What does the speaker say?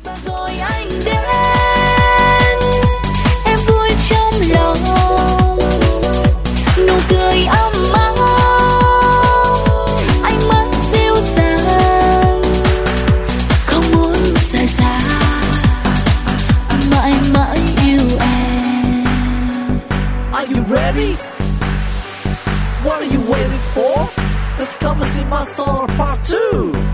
Rồi anh đến, em vui trong lòng, nụ cười ấm áp, anh mắt dịu dàng, không muốn rời xa, mãi mãi yêu em. Are you ready? What are you waiting for? Let's come and see my soul part 2.